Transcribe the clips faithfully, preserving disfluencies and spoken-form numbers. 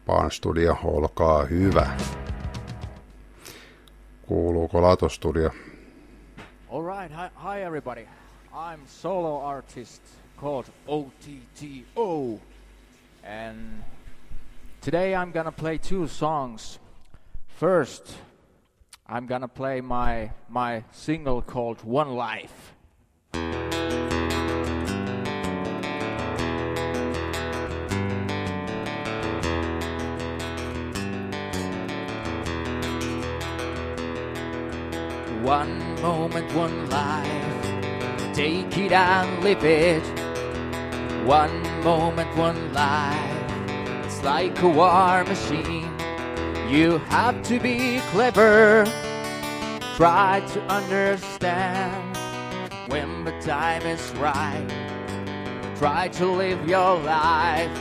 Japan Studio, olkaa hyvä. Kuuluuko Lato Studio? All right, hi, hi everybody. I'm solo artist called O T T O. And today I'm gonna play two songs. First, I'm gonna play my my single called One Life. One moment, one life, take it and live it. One moment, one life, it's like a war machine. You have to be clever, try to understand when the time is right. Try to live your life.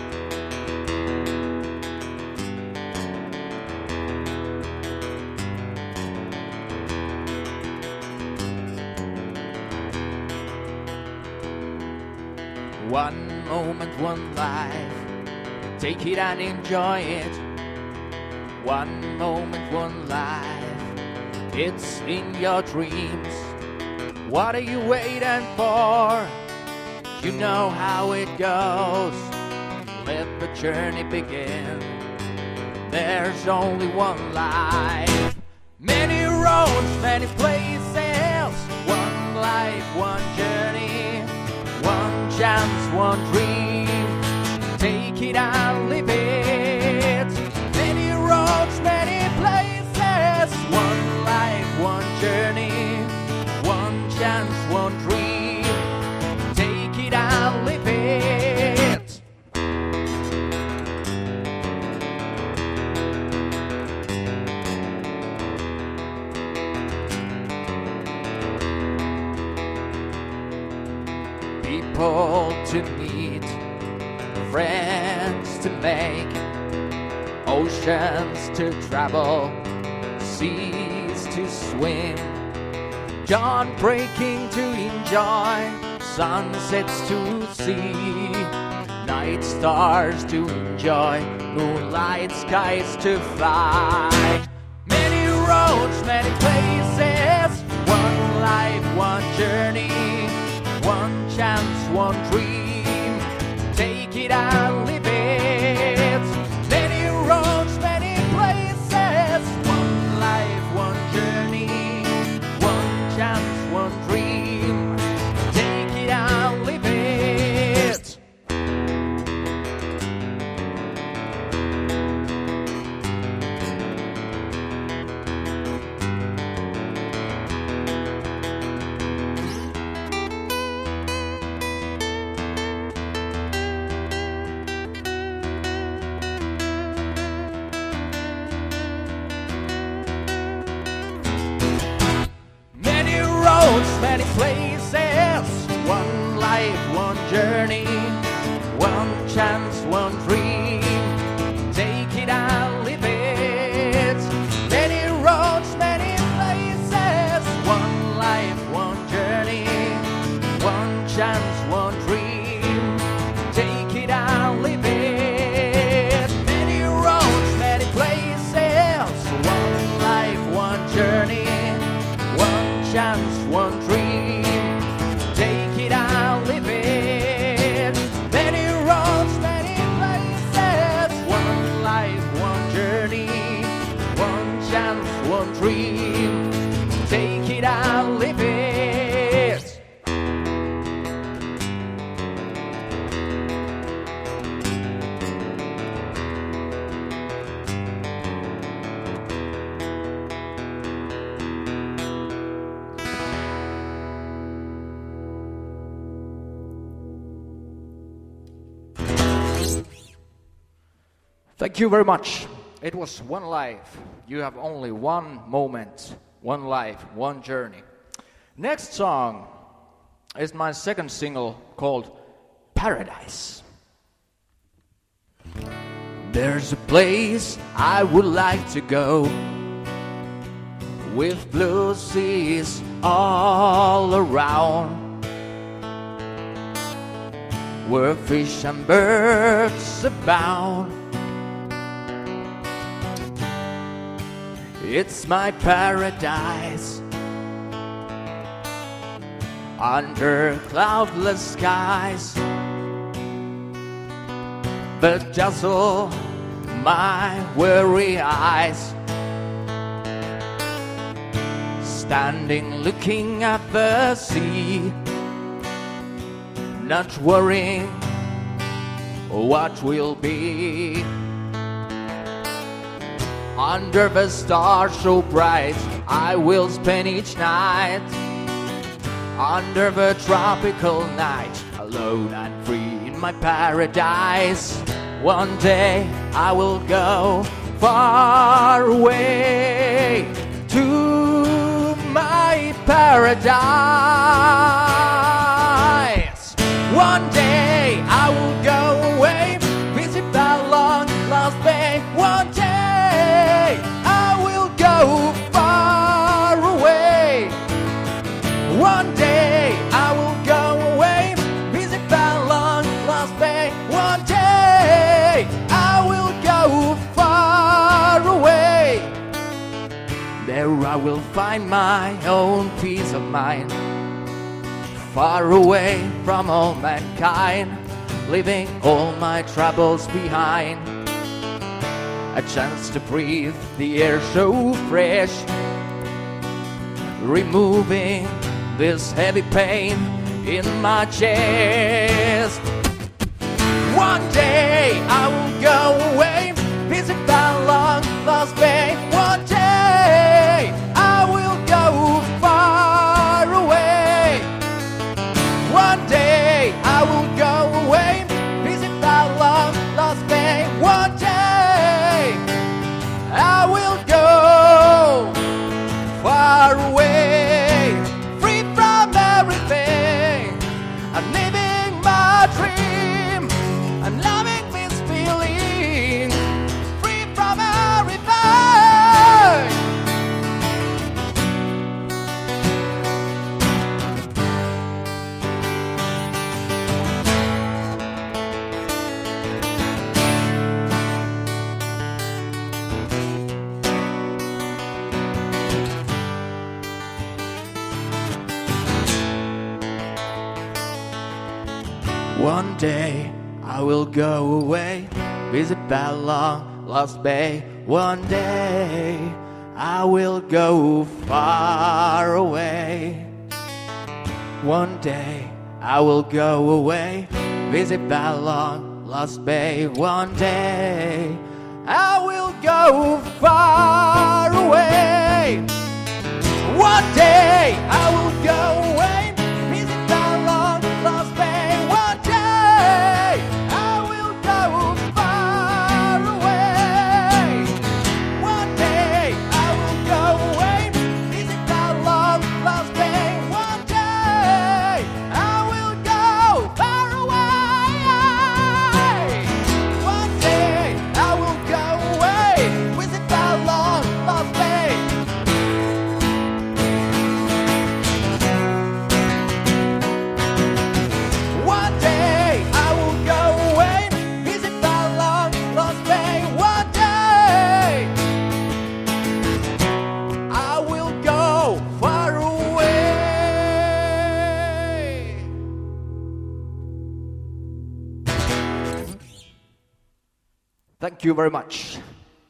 One moment, one life, take it and enjoy it. One moment, one life, it's in your dreams. What are you waiting for? You know how it goes. Let the journey begin. There's only one life. Many roads, many places. One life, one journey. One chance, one dream. Take it and live it. Many roads, many places. One life, one journey. One chance, one dream. Take it and live it. People to meet, friends to make, oceans to travel, seas to swim, dawn breaking to enjoy, sunsets to see, night stars to enjoy, moonlight skies to fly. Many roads, many places, one life, one journey. One chance, one dream, take it and live it. Many roads, many places, one life, one journey. One chance, one dream, take it and live it. Many places, one life, one journey, one chance, one dream, take it and live it. Many roads, many places, one life, one journey, one chance, one dream, take it and live it. Many roads, many places, one life, one journey, one chance, one dream, take it and live it. Many roads, many places, one life, one journey, one chance, one dream, take it and live it. Thank you very much. It was One Life. You have only one moment, one life, one journey. Next song is my second single called Paradise. There's a place I would like to go, with blue seas all around, where fish and birds abound. It's my paradise. Under cloudless skies that dazzle my weary eyes. Standing looking at the sea, not worrying what will be. Under the stars so bright, I will spend each night. Under the tropical night, alone and free in my paradise. One day I will go far away to my paradise. One day I will go away, visit that long lost bay. One day I will go far away. One day I will go away, visit that long lost bay. One day I will go far away. There I will find my own peace of mind, far away from all mankind, leaving all my troubles behind. A chance to breathe the air so fresh, removing this heavy pain in my chest. One day I will go away, visit that long lost bay. One day I will go far away. One day I will go away, visit that long lost bay. One day I will go far away, free from everything. I'm living my dream, I'm loving this feeling, free from everything. One day I will go away, visit that long lost bay. One day I will go far away. One day I will go away, visit that long lost bay. One day I will go far away. One day I will go away, visit that long lost bay. One day I will go far away. One day I will go away, visit that long lost bay. One day I will go far away. One day I will go away, visit that long lost bay. One day I will go away, visit that long lost bay. One day I will go far away. Thank you very much.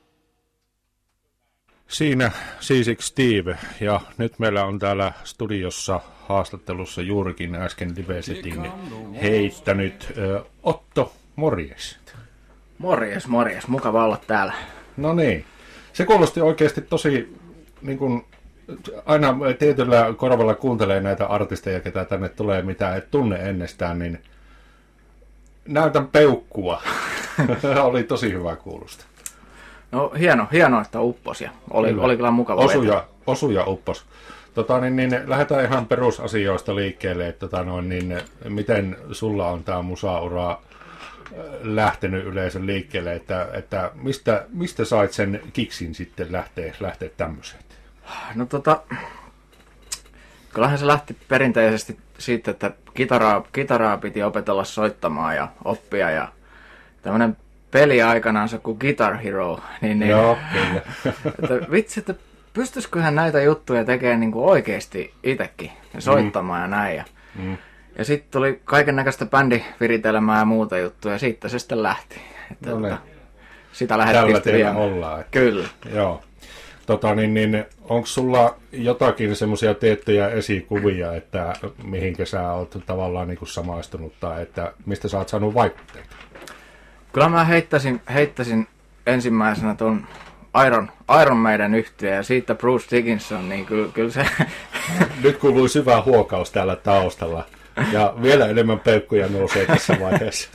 Siinä Siisik Steve, ja nyt meillä on täällä studiossa haastattelussa juurikin äsken Live-setin heittänyt ö, Otto, morjes. Morjes, morjes. Mukava olla täällä. No niin, se kuulosti oikeasti tosi, niin kuin, aina tietyllä korvalla kuuntelee näitä artisteja, ketä tänne tulee, mitä et tunne ennestään, niin näytän peukkua. Oli tosi hyvä kuulosta. No hieno, hieno että uppos ja oli, oli kyllä mukava osuja, osuja uppos. Tota, niin, niin, lähdetään ihan perusasioista liikkeelle, että tota, noin, niin, miten sulla on tämä musaura lähtenyt yleensä liikkeelle, että, että mistä, mistä sait sen kiksin sitten lähteä, lähteä tämmöiseen? No tota, kyllähän se lähti perinteisesti siitä, että kitaraa, kitaraa piti opetella soittamaan ja oppia ja tämmöinen peli aikanaan kuin Guitar Hero, niin, niin joo, kyllä. että vitsi, että pystyisiköhän näitä juttuja tekemään niin kuin oikeasti itsekin ja soittamaan mm. ja näin. Ja, mm. ja sitten tuli kaiken näköistä bändiviritelmää ja muuta juttuja ja siitä se sitten lähti. Että, no tota, sitä lähdettiin sitten vielä ollaan. Että, kyllä. Joo. Tota, niin, niin, onko sulla jotakin semmoisia tiettyjä esikuvia, että mihinkä sä oot tavallaan niin kuin samaistunut tai että mistä sä oot saanut vaikutteita? Kyllä mä heittäisin, heittäisin ensimmäisenä tuon Iron, Iron Maiden yhtyeen ja siitä Bruce Dickinson, niin kyllä, kyllä se... Nyt kuului syvä huokaus täällä taustalla ja vielä enemmän peukkuja nousee tässä vaiheessa.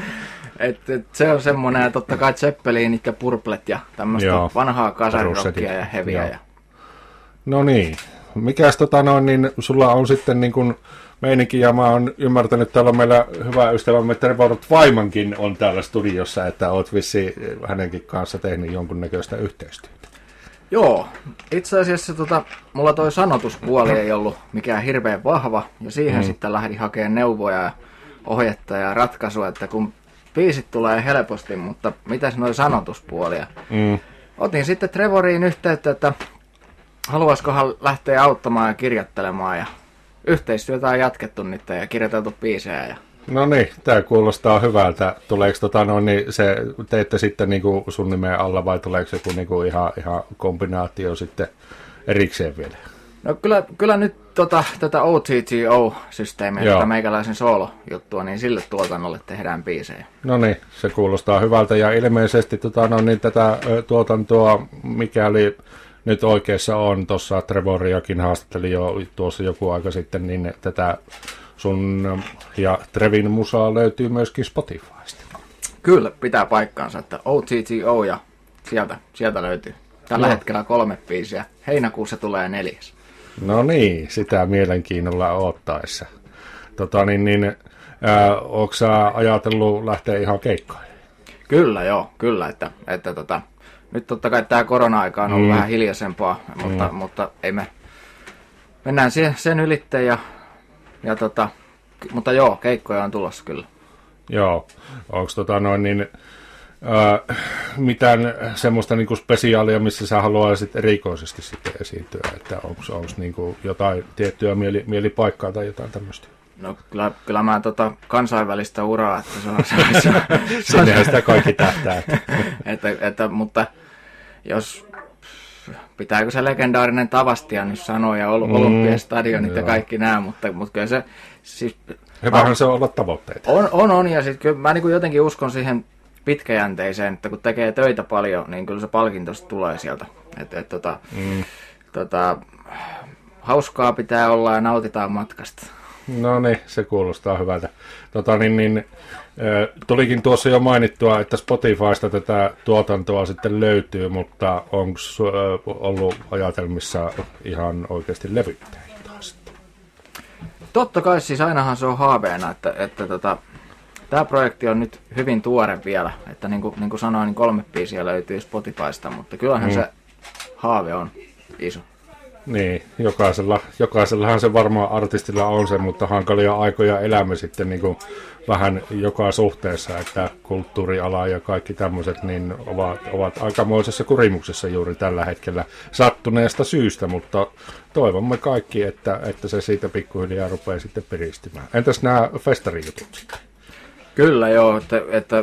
Et, et se on semmoinen, ja totta kai Zeppelinit ja Purplet ja tämmöistä vanhaa kasarirockia ja heviä. Ja... No niin. Mikäs tota noin, niin sulla on sitten niin kuin meininki, ja mä oon ymmärtänyt, että täällä on meillä hyvä ystävämme Trevor Twymankin on täällä studiossa, että oot vissi hänenkin kanssa tehnyt jonkunnäköistä yhteistyötä. Joo. Itse asiassa tota, mulla toi sanotuspuoli ei ollut mikään hirveän vahva, ja siihen mm. sitten lähdin hakemaan neuvoja ja ohjetta ja ratkaisua, että kun biisit tulee helposti, mutta mitäs noi sanotuspuolia? Mm. Otin sitten Trevoriin yhteyttä, että haluaisikohan lähteä auttamaan ja kirjoittelemaan, ja yhteistyötä on jatkettu nyt ja kirjoiteltu biisejä. Ja... No niin, tää kuulostaa hyvältä. Tuleeko tota, no, niin se teette sitten niinku sun nimen alla vai tuleeko joku niinku ihan, ihan kombinaatio sitten erikseen vielä? No kyllä, kyllä nyt tota, tätä O T T O-systeemiä, tätä meikäläisen soolo-juttua, niin sille tuotannolle tehdään biisejä. No niin, se kuulostaa hyvältä ja ilmeisesti tota, no, niin tätä tuotantoa, mikäli nyt oikeassa on, tuossa Trevoriakin haastatteli jo tuossa joku aika sitten, niin tätä sun ja Trevin musaa löytyy myöskin Spotifysta. Kyllä, pitää paikkaansa, että O T T O ja sieltä, sieltä löytyy. Tällä no. hetkellä kolme biisiä, heinäkuussa tulee neljäs. No niin, sitä mielenkiinnolla odottaessa. Tota, niin, niin, äh, ootko sä ajatellut lähteä ihan keikkaan? Kyllä joo, kyllä. Että, että tota, nyt totta kai tämä korona-aika on ollut mm. vähän hiljaisempaa, mutta, mm. mutta ei me, mennään sen, sen ylitteen. Ja, ja tota, mutta joo, keikkoja on tulossa kyllä. Joo, onko tota noin niin... Äh, mitään semmoista niinku spesiaalia, missä sä haluaisit erikoisesti sitten esiintyä, että onko niinku jotain tiettyä mieli, mielipaikkaa tai jotain tämmöistä? No kyllä, kyllä mä tota kansainvälistä uraa, että se on... Se on, se on, sinnehän sitä kaikki tähtää. Että. että, että, mutta jos... Pitääkö se legendaarinen Tavastia nyt sanoa ja ol, mm, Olympiastadionit ja kaikki nämä, mutta, mutta kyllä se... Siis, Hyvähän mä, se on olla tavoitteita. On, on, on ja sitten kyllä mä niin jotenkin uskon siihen pitkäjänteiseen, että kun tekee töitä paljon, niin kyllä se palkinto tulee sieltä. Et, et, tota, mm. tota, hauskaa pitää olla ja nautitaan matkasta. No niin, se kuulostaa hyvältä. Tota, niin, niin, äh, tulikin tuossa jo mainittua, että Spotifysta tätä tuotantoa sitten löytyy, mutta onko äh, ollut ajatelmissa ihan oikeasti levyttäjä taas? Totta kai, siis ainahan se on haaveena, että, että tota, tämä projekti on nyt hyvin tuore vielä, että niin kuin, niin kuin sanoin, niin kolme biisiä löytyy Spotifysta, mutta kyllähän mm. se haave on iso. Niin, jokaisella, jokaisellahan se varmaan artistilla on se, mutta hankalia aikoja elämme sitten niin kuin vähän joka suhteessa, että kulttuuriala ja kaikki tämmöiset niin ovat, ovat aikamoisessa kurimuksessa juuri tällä hetkellä sattuneesta syystä, mutta toivomme kaikki, että, että se siitä pikkuhiljaa rupeaa sitten piristymään. Entäs nämä festarijutut sitten? Kyllä joo, että, että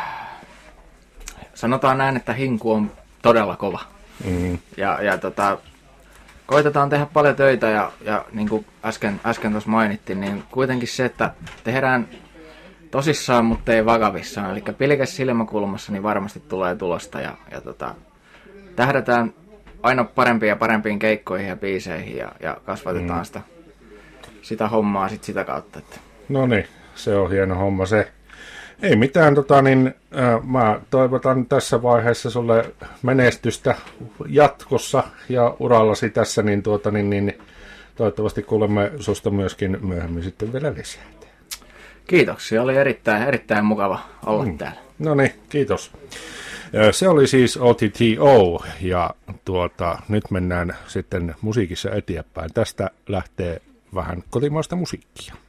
sanotaan näin, että hinku on todella kova. Mm. Ja, ja tota, koitetaan tehdä paljon töitä ja, ja niin kuin äsken, äsken tuossa mainittiin, niin kuitenkin se, että tehdään tosissaan, mutta ei vakavissaan. Eli pilkäs silmäkulmassa niin varmasti tulee tulosta ja, ja tota, tähdätään aina parempiin ja parempiin keikkoihin ja biiseihin ja, ja kasvatetaan mm. sitä, sitä hommaa sit sitä kautta. Että. No niin, se on hieno homma se. Ei mitään, tota, niin, äh, mä toivotan tässä vaiheessa sulle menestystä jatkossa ja urallasi tässä, niin, tuota, niin, niin toivottavasti kuulemme susta myöskin myöhemmin sitten vielä lisää. Kiitoksia, oli erittäin, erittäin mukava olla mm. täällä. No niin, kiitos. Se oli siis O T T O ja tuota, nyt mennään sitten musiikissa eteenpäin. Tästä lähtee vähän kotimaista musiikkia.